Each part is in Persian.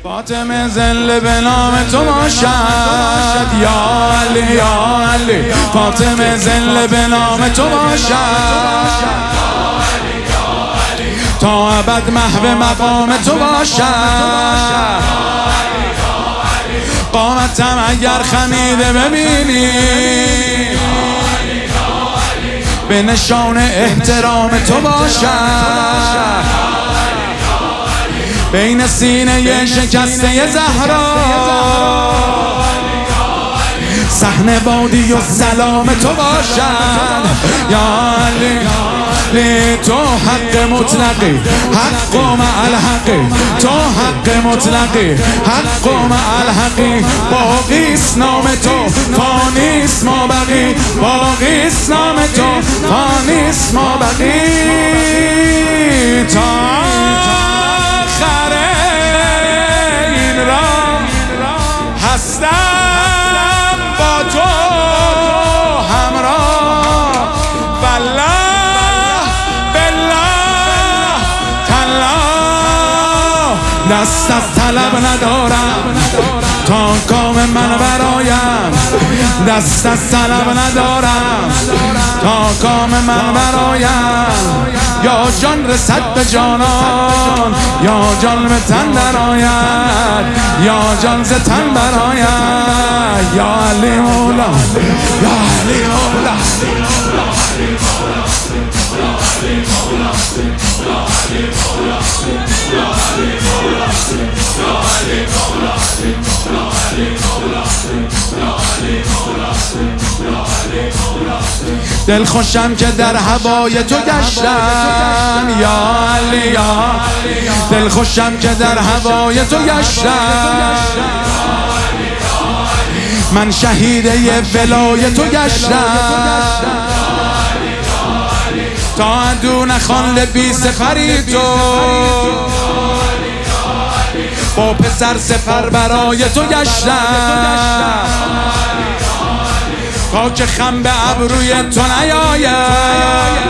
فاطمه زنده به نام تو باشد یا علی یا علی. فاطمه زنده به نام تو باشد تا ابد محو مقام تو باشد. قامتم اگر خمیده ببینی به نشان احترام تو باشد. بین سینه شکسته زهرا صحن بادی و سلام تو باشد یا علی. تو حق مطلقی حق مع الحقی، تو حق مطلقی حق مع الحقی. باقیست نام تو فانیست ما بقی، باقیست نام تو فانیست ما بقی. تا آخر این راه هستم با تو همراه. والله دست از طلب ندارم تا کام من برایم، دست از طلب ندارم تا کام من برایم. یا جان رسد به جانان یا جان به تن درآید، یا جان ز تن برآید. یا علی مولا یا علی مولا دل خوشم که در هوای تو گشتم یا علی یا. دل خوشم که در هوای تو گشتم، من شهیده ولای تو گشتم. تا عدو نخوانده بی سپری تو، با پسر سپر برای تو گشتم. تا که خم به ابروی تو نیاید،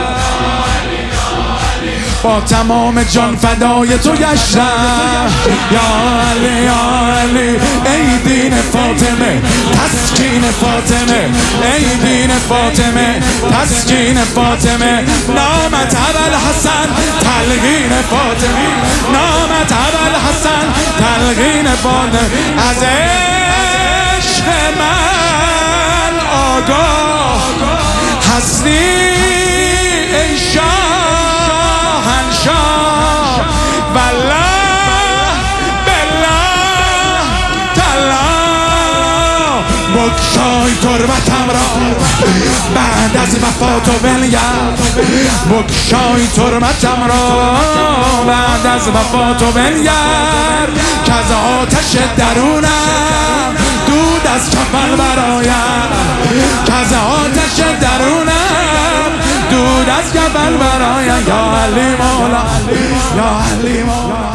با تمام جان فدای تو گشتم یا علی یا علی. ای دین فاطمه تسکین فاطمه، ای دین فاطمه تسکین فاطمه. نامت ابوالحسن تلقین فاطمه، نامت ابوالحسن تلقین فاطمه. از عشق من آگاه هستی ای شاهنشاه. والله بالله تالله بگشای تربتم را بعد از وفات و بنگر، بگشای تربتم را بعد از وفات و بنگر. که از آتش درونم دود از کفن برایم، که از آتش درونم دود از کفن برایم. یا علی مولا یا علی مولا.